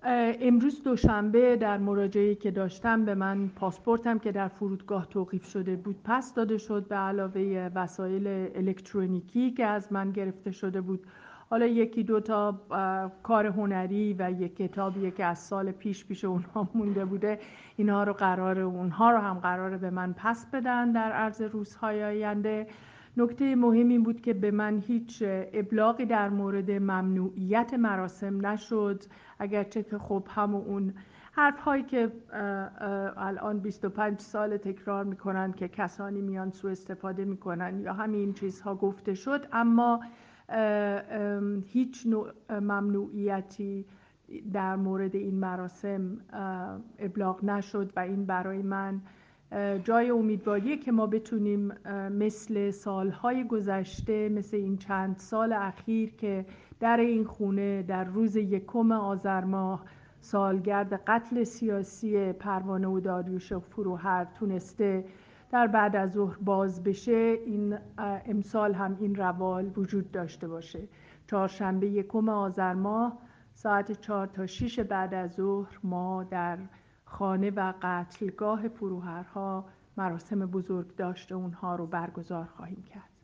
امروز دوشنبه در مراجعه‌ای که داشتم به من پاسپورتم که در فرودگاه توقیف شده بود پس داده شد، به علاوه وسایل الکترونیکی که از من گرفته شده بود. حالا یکی دو تا کار هنری و یک کتابی که از سال پیش اونها مونده بوده، اونها رو هم قراره به من پس بدن در عرض روزهای آینده. نکته مهم این بود که به من هیچ ابلاغی در مورد ممنوعیت مراسم نشد، اگرچه که خب اون حرف هایی که الان 25 سال تکرار میکنن که کسانی میان سوء استفاده میکنن یا همین چیزها گفته شد، اما هیچ نوع ممنوعیتی در مورد این مراسم ابلاغ نشد و این برای من جای امیدواریه که ما بتونیم مثل سالهای گذشته، مثل این چند سال اخیر که در این خونه در روز 1 آذر ماه سالگرد قتل سیاسی پروانه و داریوش فروهر تونسته در بعد از ظهر باز بشه، این امسال هم این روال وجود داشته باشه. چهارشنبه 1 آذر ماه ساعت 4 تا 6 بعد از ظهر ما در خانه و قتلگاه فروهرها مراسم بزرگ داشته اونها رو برگزار خواهیم کرد.